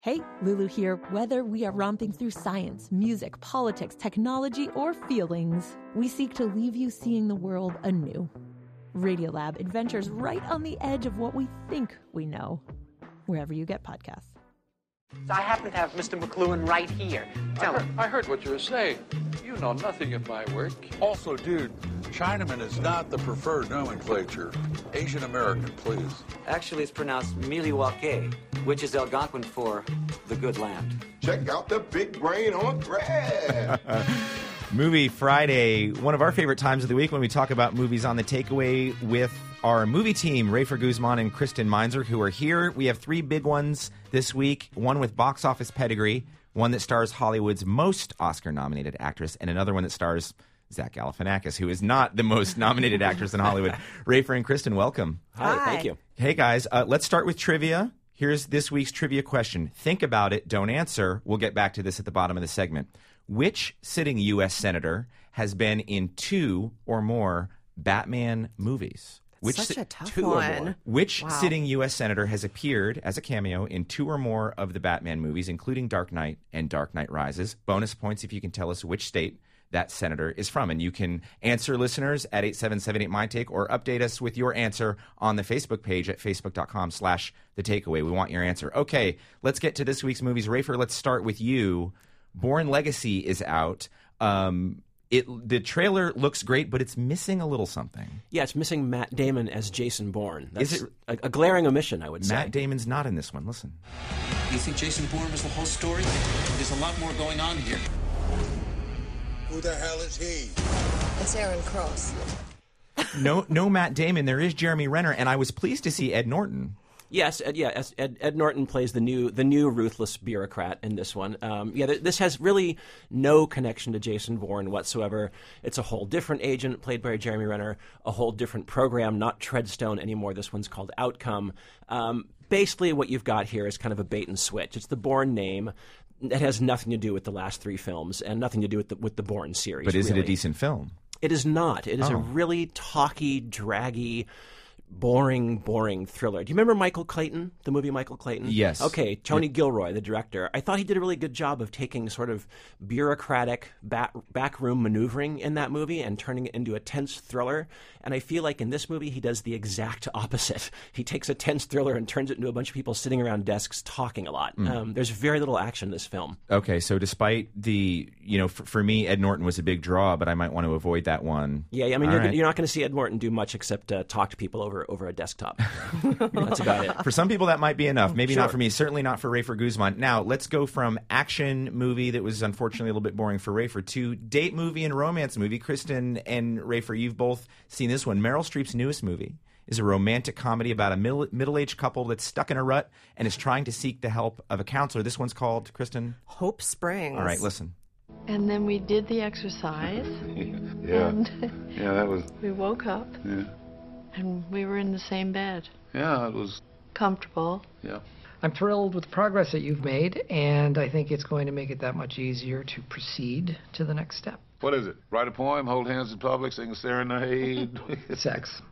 Hey, Lulu here. Whether we are romping through science, music, politics, technology, or feelings, we seek to leave you seeing the world anew. Radiolab adventures right on the edge of what we think we know, wherever you get podcasts. I happen to have Mr. McLuhan right here. Tell him. I heard what you were saying. You know nothing of my work. Also, dude, Chinaman is not the preferred nomenclature. Asian American, please. Actually, it's pronounced Miliwake, which is Algonquin for the good land. Check out the big brain on thread. Movie Friday, one of our favorite times of the week when we talk about movies on The Takeaway with our movie team, Rafer Guzman and Kristen Meinzer, who are here. We have three big ones this week, one with box office pedigree, one that stars Hollywood's most Oscar-nominated actress, and another one that stars Zach Galifianakis, who is not the most nominated actress in Hollywood. Rafer and Kristen, welcome. Hi, thank you. Hey, guys, let's start with trivia. Here's this week's trivia question. Think about it. Don't answer. We'll get back to this at the bottom of the segment. Which sitting U.S. senator has been in two or more Batman movies? Such a tough one. Which sitting U.S. senator has appeared as a cameo in two or more of the Batman movies, including Dark Knight and Dark Knight Rises? Bonus points if you can tell us which state that senator is from. And you can answer, listeners, at 877-8MyTake or update us with your answer on the Facebook page at facebook.com/thetakeaway. We want your answer. Okay, let's get to this week's movies. Rafer, let's start with you. Bourne Legacy is out. The trailer looks great, but it's missing a little something. Yeah, it's missing Matt Damon as Jason Bourne. That's is it a glaring omission, I would say. Matt Damon's not in this one. Listen. You think Jason Bourne was the whole story? There's a lot more going on here. Who the hell is he? It's Aaron Cross. No Matt Damon. There is Jeremy Renner, and I was pleased to see Ed Norton. Yes, Ed Norton plays the new ruthless bureaucrat in this one. This has really no connection to Jason Bourne whatsoever. It's a whole different agent played by Jeremy Renner, a whole different program, not Treadstone anymore. This one's called Outcome. Basically, what you've got here is kind of a bait and switch. It's the Bourne name. It has nothing to do with the last three films and nothing to do with the Bourne series. But is really. It a decent film? It is not. It is a really talky, draggy, boring thriller. Do you remember Michael Clayton, the movie Michael Clayton? Yes. Okay, Tony Gilroy, the director. I thought he did a really good job of taking sort of bureaucratic backroom maneuvering in that movie and turning it into a tense thriller. And I feel like in this movie, he does the exact opposite. He takes a tense thriller and turns it into a bunch of people sitting around desks talking a lot. There's very little action in this film. Okay, so despite the, for me, Ed Norton was a big draw, but I might want to avoid that one. Yeah, I mean, you're not going to see Ed Norton do much except talk to people over a desktop. That's about it. For some people, that might be enough. Maybe Sure. not for me. Certainly not for Rafer Guzman. Now, let's go from action movie that was unfortunately a little bit boring for Rafer to date movie and romance movie. Kristen and Rafer, you've both seen this one. Meryl Streep's newest movie is a romantic comedy about a middle-aged couple that's stuck in a rut and is trying to seek the help of a counselor. This one's called, Kristen? Hope Springs. All right, listen. And then we did the exercise. Yeah. And Yeah, that was... we woke up Yeah. and we were in the same bed. Yeah, it was... Comfortable. Yeah. I'm thrilled with the progress that you've made, and I think it's going to make it that much easier to proceed to the next step. What is it? Write a poem, hold hands in public, sing a serenade? Sex.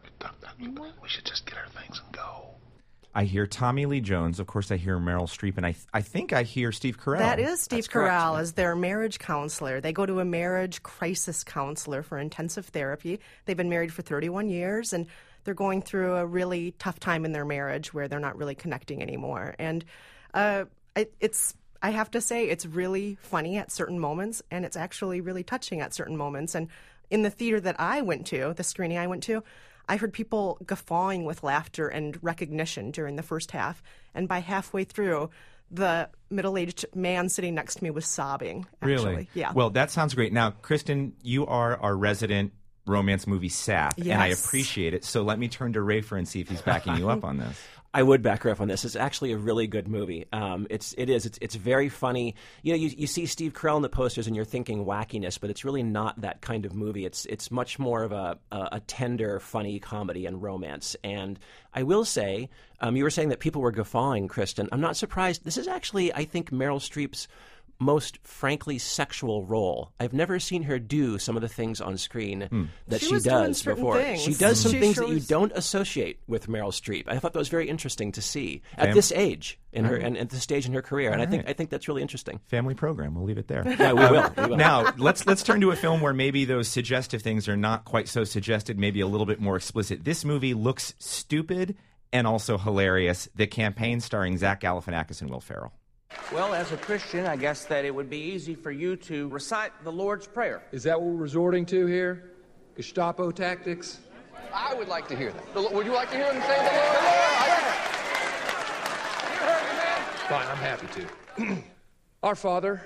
We should just get our things and go. I hear Tommy Lee Jones. Of course, I hear Meryl Streep, and I think I hear Steve Carell. That is Steve That's correct. Carell as their marriage counselor. They go to a marriage crisis counselor for intensive therapy. They've been married for 31 years, and they're going through a really tough time in their marriage where they're not really connecting anymore. And I have to say, it's really funny at certain moments, and it's actually really touching at certain moments. And in the theater that I went to, the screening I went to, I heard people guffawing with laughter and recognition during the first half. And by halfway through, the middle-aged man sitting next to me was sobbing, actually. Really? Yeah. Well, that sounds great. Now, Kristen, you are our resident romance movie sap, and I Yes. appreciate it. So let me turn to Rafer and see if he's backing you up on this. I would back her up on this. It's actually a really good movie. It's very funny. You see Steve Carell in the posters and you're thinking wackiness, but it's really not that kind of movie. It's much more of a tender, funny comedy and romance. And I will say, you were saying that people were guffawing, Kristen. I'm not surprised. This is actually, I think, Meryl Streep's most frankly sexual role. I've never seen her do some of the things on screen that she does before. Things. She does some things that you shows- don't associate with Meryl Streep. I thought that was very interesting to see at this age in her and at this stage in her career. And I think that's really interesting. Family program. We'll leave it there. Yeah, we will. Now, let's turn to a film where maybe those suggestive things are not quite so suggested, maybe a little bit more explicit. This movie looks stupid and also hilarious. The Campaign, starring Zach Galifianakis and Will Ferrell. Well, as a Christian, I guess that it would be easy for you to recite the Lord's Prayer. Is that what we're resorting to here? Gestapo tactics? I would like to hear that. Would you like to hear him say the Lord? You heard me, man. Fine, I'm happy to. Our Father,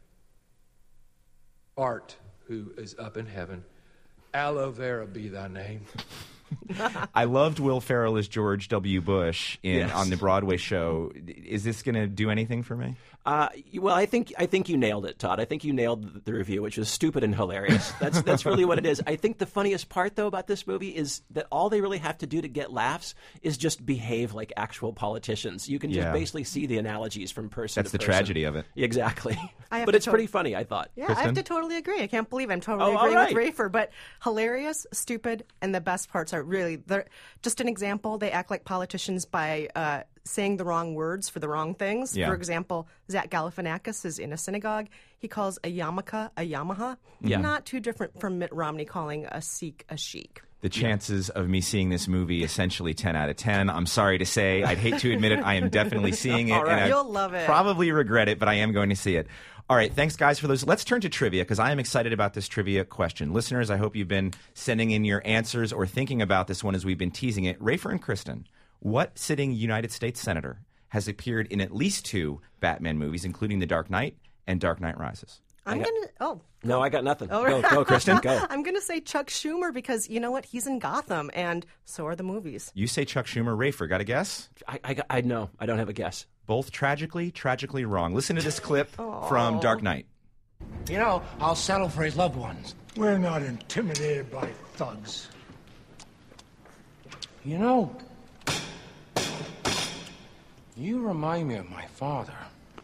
art who is up in heaven, aloe vera be thy name. I loved Will Ferrell as George W. Bush on the Broadway show. Is this going to do anything for me? Well, I think you nailed it, Todd. I think you nailed the review, which was stupid and hilarious. That's really what it is. I think the funniest part, though, about this movie is that all they really have to do to get laughs is just behave like actual politicians. You can just basically see the analogies from person to person. That's the tragedy of it. Exactly. But it's pretty funny, I thought. Yeah, Kristen? I have to totally agree. I can't believe I'm totally agreeing with Rafer. But hilarious, stupid, and the best parts are really, just an example, they act like politicians by saying the wrong words for the wrong things. Yeah. For example, Zach Galifianakis is in a synagogue. He calls a yarmulke a Yamaha. Yeah. Not too different from Mitt Romney calling a Sikh a sheik. The chances of me seeing this movie, essentially 10 out of 10. I'm sorry to say, I'd hate to admit it, I am definitely seeing it. All right. And You'll love it. Probably regret it, but I am going to see it. All right, thanks, guys, for those. Let's turn to trivia, because I am excited about this trivia question. Listeners, I hope you've been sending in your answers or thinking about this one as we've been teasing it. Rafer and Kristen, what sitting United States senator has appeared in at least 2 Batman movies, including The Dark Knight and Dark Knight Rises? No, I got nothing. Oh, Go, Kristen, go. I'm going to say Chuck Schumer because, you know what, he's in Gotham, and so are the movies. You say Chuck Schumer. Rafer, got a guess? I know. I don't have a guess. Both tragically wrong. Listen to this clip from Dark Knight. You know, I'll settle for his loved ones. We're not intimidated by thugs. You know, you remind me of my father.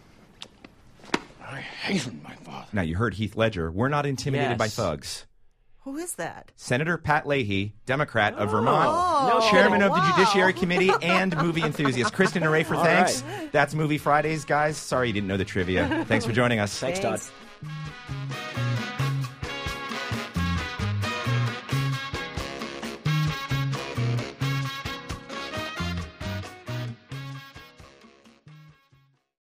I hated my father. Now, you heard Heath Ledger. We're not intimidated by thugs. Who is that? Senator Pat Leahy, Democrat of Vermont, chairman of the Judiciary Committee and movie enthusiast. Kristen and Rafer, thanks. That's Movie Fridays, guys. Sorry you didn't know the trivia. Thanks for joining us. Thanks, Todd.